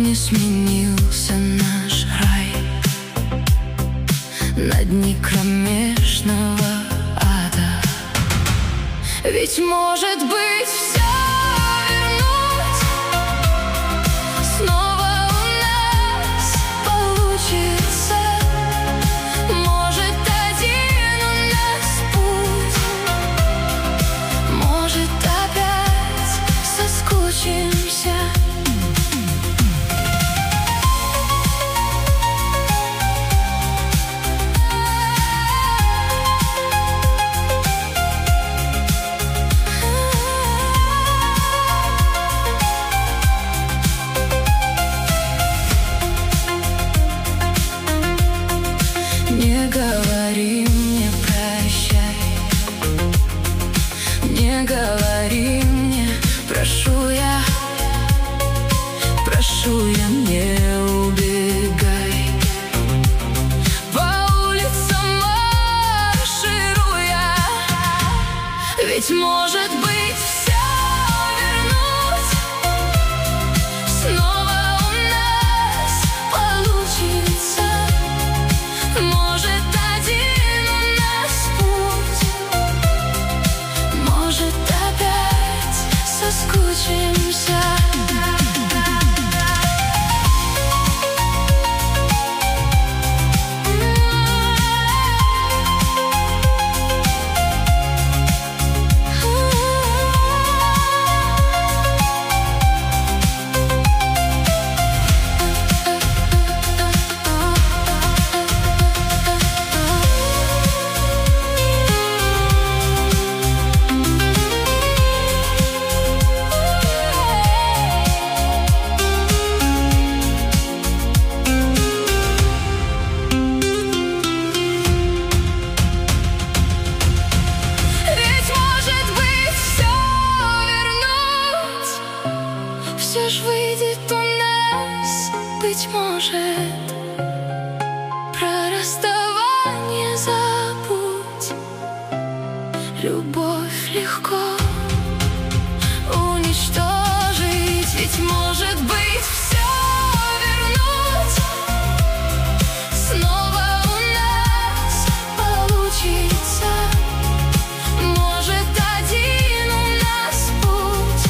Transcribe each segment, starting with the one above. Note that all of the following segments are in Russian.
не сменился наш рай на дне кромешного ада. Ведь может быть все вернуть, снова у нас получится. Может один у нас путь, может опять соскучимся. Не говори мне прощай, не говори мне, прошу я, не убегай. По улицам маршируя, ведь может быть все вернуть, снова у нас получится. Может один у нас путь, может опять соскучимся. Все ж выйдет у нас, быть может. Про расставание забудь, любовь легко уничтожить. Ведь может быть все вернуть, снова у нас получится. Может один у нас путь,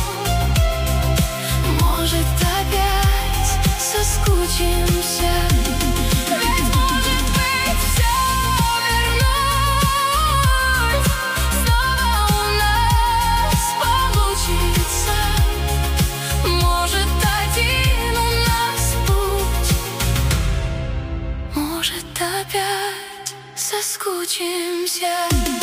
может опять соскучимся. Ведь может быть все вернуть, снова у нас получится. Может один у нас путь, может опять соскучимся.